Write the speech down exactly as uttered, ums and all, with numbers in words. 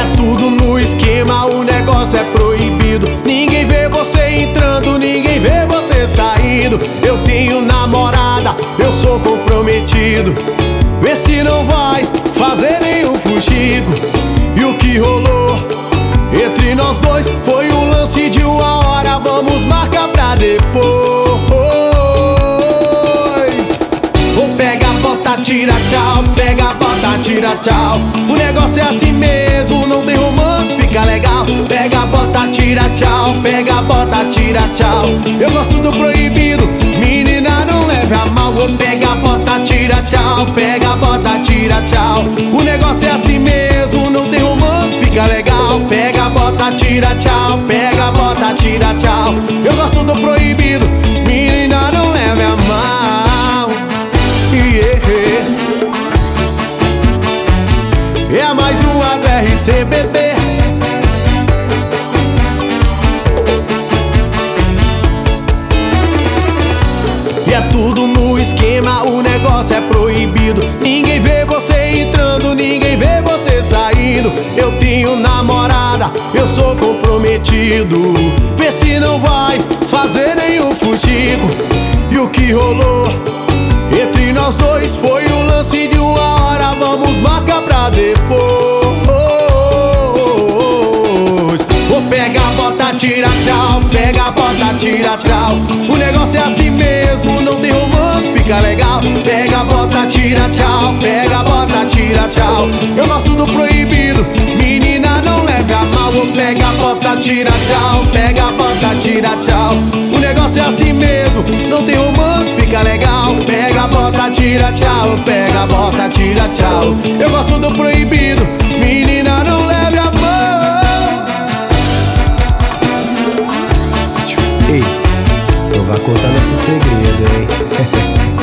É tudo no esquema, o negócio é proibido. Ninguém vê você entrando, ninguém vê você saindo. Eu tenho namorada, eu sou comprometido. Vê se não vai fazer nenhum fuxico. E o que rolou entre nós dois foi um lance de uma hora. Vamos marcar pra depois. Ou pega, bota, tira, tchau. Pega, bota, tira, tchau. O negócio é assim mesmo, não tem romance, fica legal. Pega, bota, tira, tchau. Pega, bota, tira, tchau. Eu gosto do proibido, menina, não leve a mal. Ou pega, bota, tira, tchau. Pega, bota, tira, tchau. O negócio é assim mesmo, não tem romance, fica legal. Pega, bota, tira, tchau. Pega, bota, tira, tchau. Eu gosto do proibido, menina, não leve a mal. Yeah. É mais uma do R C B B. E é tudo no esquema, o negócio é proibido. Ninguém vê você entrando, ninguém vê você saindo. Eu tenho namorada, eu sou comprometido. Vê se não vai fazer nenhum fuxico. E o que rolou entre nós dois foi um lance de uma hora. Vamos marcar pra depois. Ou pega, bota, tira, tchau. Pega, bota, tira, tchau. O negócio é assim mesmo, não tem romance, fica legal. Pega, bota, tira, tchau. Pega, bota, tira, tchau. Eu gosto do proibido, menina, não leve a mal. Ou pega, bota, tira, tchau. Pega, bota, tira, tchau. O negócio é assim mesmo, não tem romance, fica legal. Pega, bota, tira, tchau. Pega, bota, tira, tchau. Eu gosto do proibido, menina, não leve a mão. Ei, não vai contar nosso segredo, hein?